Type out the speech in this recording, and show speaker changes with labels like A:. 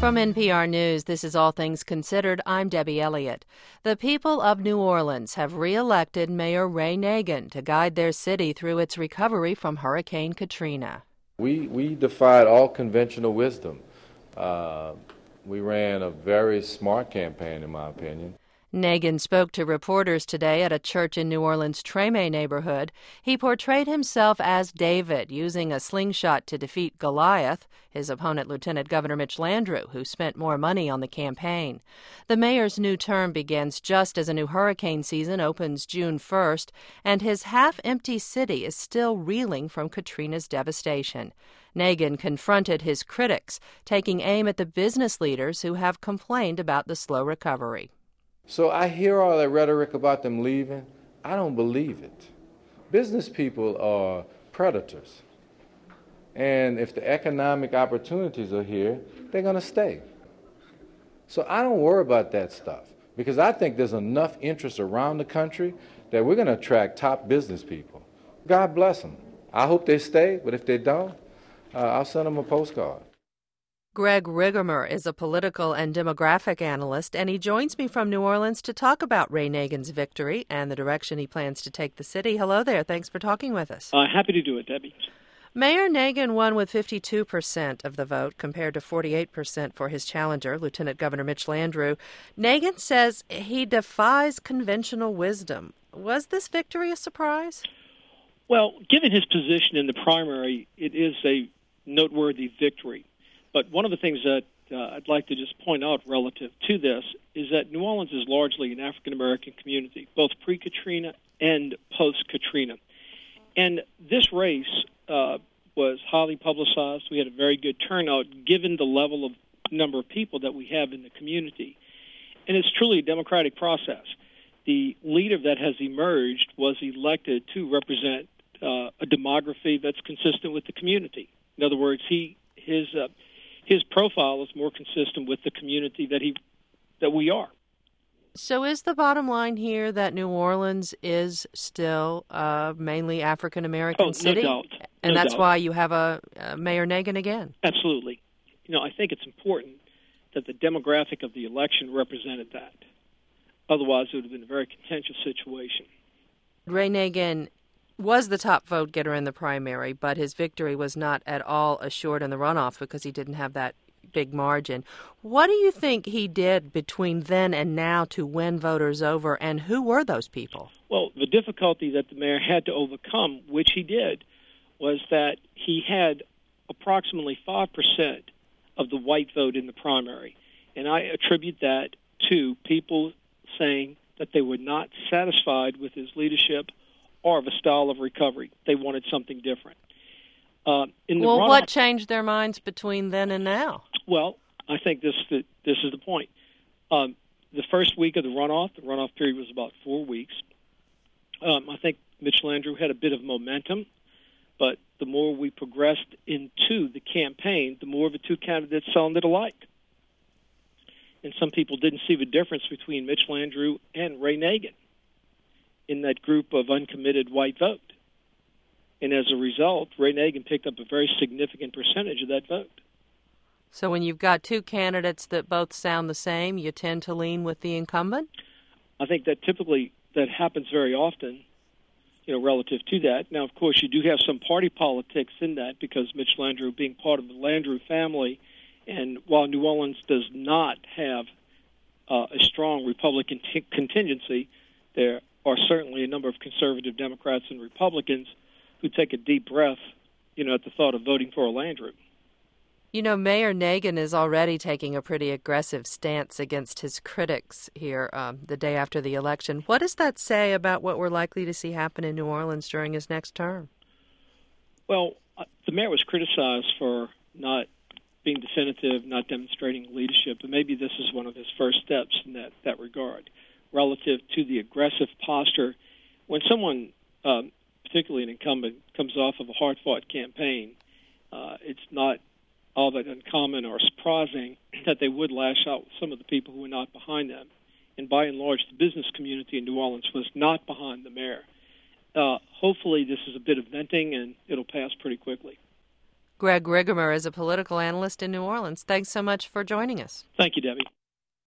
A: From NPR News, this is All Things Considered. I'm Debbie Elliott. The people of New Orleans have re-elected Mayor Ray Nagin to guide their city through its recovery from Hurricane Katrina.
B: We defied all conventional wisdom. We ran a very smart campaign, in my opinion.
A: Nagin spoke to reporters today at a church in New Orleans' Treme neighborhood. He portrayed himself as David, using a slingshot to defeat Goliath, his opponent Lieutenant Governor Mitch Landrieu, who spent more money on the campaign. The mayor's new term begins just as a new hurricane season opens June 1st, and his half-empty city is still reeling from Katrina's devastation. Nagin confronted his critics, taking aim at the business leaders who have complained about the slow recovery.
B: So I hear all that rhetoric about them leaving. I don't believe it. Business people are predators. And if the economic opportunities are here, they're going to stay. So I don't worry about that stuff because I think there's enough interest around the country that we're going to attract top business people. God bless them. I hope they stay, but if they don't, I'll send them a postcard.
A: Greg Rigamer is a political and demographic analyst, and he joins me from New Orleans to talk about Ray Nagin's victory and the direction he plans to take the city. Hello there. Thanks for talking with us.
C: Happy to do it, Debbie.
A: Mayor Nagin won with 52% of the vote compared to 48% for his challenger, Lieutenant Governor Mitch Landrieu. Nagin says he defies conventional wisdom. Was this victory a surprise?
C: Well, given his position in the primary, it is a noteworthy victory. But one of the things that I'd like to just point out relative to this is that New Orleans is largely an African-American community, both pre-Katrina and post-Katrina. And this race was highly publicized. We had a very good turnout given the level of number of people that we have in the community. And it's truly a democratic process. The leader that has emerged was elected to represent a demography that's consistent with the community. In other words, his profile is more consistent with the community that we are.
A: So is the bottom line here that New Orleans is still a mainly African-American city?
C: No doubt.
A: And that's why you have a Mayor Nagin again?
C: Absolutely. I think it's important that the demographic of the election represented that. Otherwise, it would have been a very contentious situation.
A: Ray Nagin was the top vote getter in the primary, but his victory was not at all assured in the runoff because he didn't have that big margin. What do you think he did between then and now to win voters over, and who were those people?
C: Well, the difficulty that the mayor had to overcome, which he did, was that he had approximately 5% of the white vote in the primary. And I attribute that to people saying that they were not satisfied with his leadership or of a style of recovery. They wanted something different.
A: What changed their minds between then and now?
C: Well, I think this is the point. The first week of the runoff period was about 4 weeks. I think Mitch Landrieu had a bit of momentum, but the more we progressed into the campaign, the more the two candidates sounded alike. And some people didn't see the difference between Mitch Landrieu and Ray Nagin in that group of uncommitted white vote. And as a result, Ray Nagin picked up a very significant percentage of that vote.
A: So when you've got two candidates that both sound the same, you tend to lean with the incumbent?
C: I think that typically that happens very often, relative to that. Now, of course, you do have some party politics in that because Mitch Landrieu being part of the Landrieu family, and while New Orleans does not have a strong Republican contingency, there are certainly a number of conservative Democrats and Republicans who take a deep breath, at the thought of voting for a Landrieu.
A: Mayor Nagin is already taking a pretty aggressive stance against his critics here the day after the election. What does that say about what we're likely to see happen in New Orleans during his next term?
C: Well, the mayor was criticized for not being definitive, not demonstrating leadership, and maybe this is one of his first steps in that regard, relative to the aggressive posture. When someone, particularly an incumbent, comes off of a hard-fought campaign, it's not all that uncommon or surprising that they would lash out with some of the people who were not behind them. And by and large, the business community in New Orleans was not behind the mayor. Hopefully this is a bit of venting and it'll pass pretty quickly.
A: Greg Rigamer is a political analyst in New Orleans. Thanks so much for joining us.
C: Thank you, Debbie.